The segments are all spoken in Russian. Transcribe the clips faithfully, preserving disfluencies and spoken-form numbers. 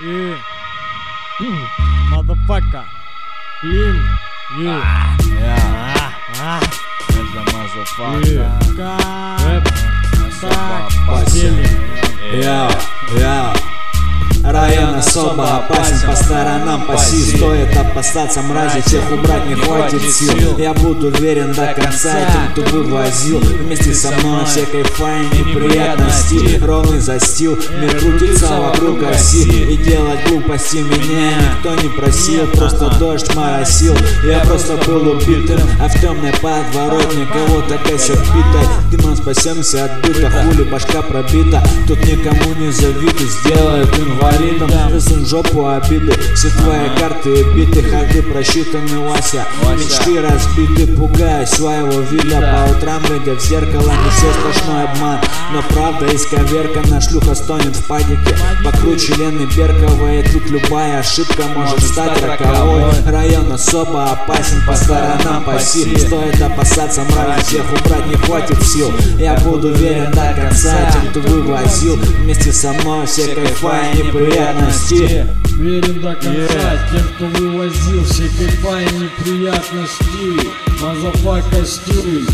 Yeah. Motherfucker. Slim. Yeah. Yeah. Ah. Ah. Это motherfucker. Рэп. Так. Постели. Я, я. Район особо опасен, по сторонам паси. Стоит опасаться мрази, всех убрать не хватит сил. Я буду верен до конца тем, кто вывозил вместе со мной все кайфа и неприятности. Ровный застил, мир крутится вокруг оси, и делать глупости меня никто не просил. Просто дождь моросил, я просто был убитым, а в темной подворотне кого-то косят битой. Дымом спасемся от быта, хули башка пробита. Тут никому не завидуй, сделают инвалидом. Засунь жопу обиды, все твои карты биты, ходы просчитаны, Вася. Мечты разбиты, пугая своего вида. По утрам глядя в зеркало, не все сплошной обман, но правда исковеркана, шлюха стонет в падике. Покруче Лены Берковой, тут любая ошибка может стать роковой. Район особо опасен, по сторонам паси. Стоит опасаться мрази, всех убрать не хватит сил. Я буду верен до конца тем, кто вывозил вместе со мной все кайфа и неприятности. Верен до конца тем, кто вывозил все кайфа и неприятности. Мазафака стиль.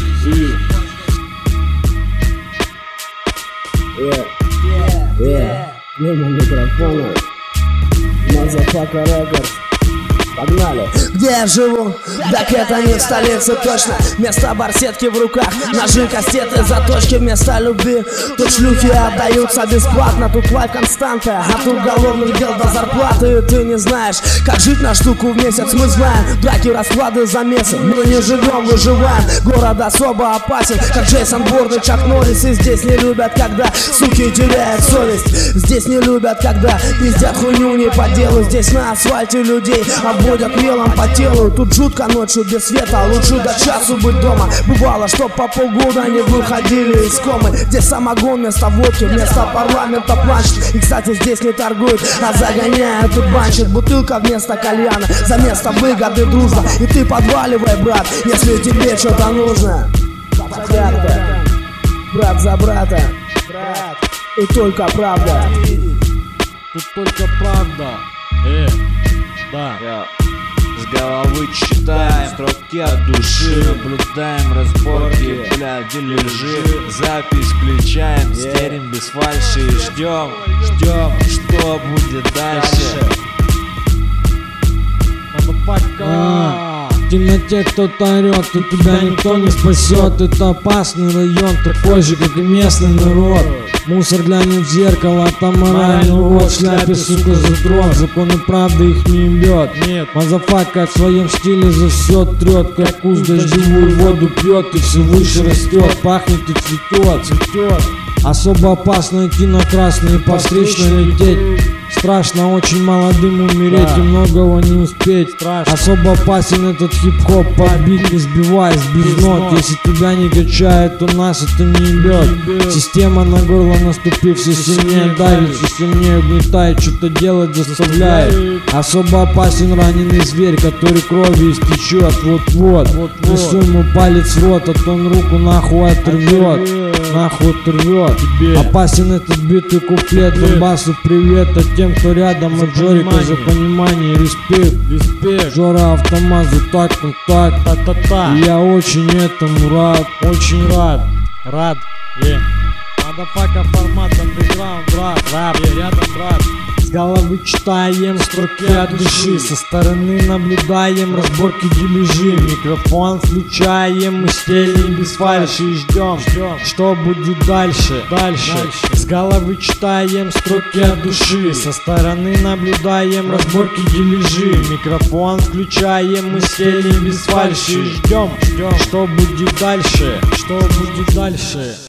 Yeah, yeah, мимо микрофона. Мазафака Рекордс. Погнали! Где я живу? Так это не в столице точно. Вместо барсетки в руках ножи, кастеты, заточки вместо любви. Тут шлюхи отдаются бесплатно. Тут лайф константа, от уголовных дел до зарплаты. Ты не знаешь, как жить на штуку в месяц. Мы знаем, драки, расклады, замесы. Мы не живем, выживаем. Город особо опасен, как Джейсон Борн и Чак Норрис. И здесь не любят, когда суки теряют совесть. Здесь не любят, когда пиздят хуйню не по делу. Здесь на асфальте людей обводят мелом по телу. Тут жутко ночью без света, лучше до часу быть дома. Бывало, что по полгода не выходили из комы. Здесь самогон вместо водки, вместо парламента планчик. И, кстати, здесь не торгуют, а загоняют и банчат. Бутылка вместо кальяна, за место выгоды дружно. И ты подваливай, брат, если тебе что-то нужно. Порядка, брат за брата, брат. И только правда. Тут только правда. Э, да. Yeah. С головы читаем строки от души, наблюдаем разборки, бля, дележи. Запись включаем, стерим без фальши и ждем, ждем, что будет дальше. Мазафака. В темноте кто-то орет, и тебя никто не спасет. Это опасный район, такой же, как и местный народ. Мусор глянет в зеркало, там моральный урод. В шляпе, сука, задрот, законы правды их не ебет. Нет, мазафака в своем стиле за все трет. Каркуз дождевую воду пьет и все выше растет. Пахнет и цветет, цветет. Особо опасно идти на красный и по встречной лететь. Страшно очень молодым умереть, да. И многого не успеть. Страшно. Особо опасен этот хип-хоп, подбить не сбиваясь без нот. Если тебя не качает, то нас это не ебет. Система на горло наступив, все сильнее давит, все сильнее угнетает, что-то делать заставляет. Особо опасен раненый зверь, который кровью истечет. Вот-вот, несу ему палец в рот, а то он руку нахуй оторвет. Нахуй оторвет. Опасен этот битый куплет, Донбассу привет, а тем, кто рядом, от Жорика за понимание, респект, респект. Жора автомат за так, так, та-та-та. И я очень этому рад, очень рад, рад. Yeah. Motherfucker формат андеграунд, брат, рап, yeah, рядом, брат. С головы читаем строки от души, со стороны наблюдаем разборки, дележи. Микрофон включаем, мы стелим без фальши и ждем, ждем, что будет дальше, дальше. С головы читаем строки от души, со стороны наблюдаем разборки, дележи. Микрофон включаем, мы стелим без фальши и ждем, ждем, что будет дальше, что будет дальше.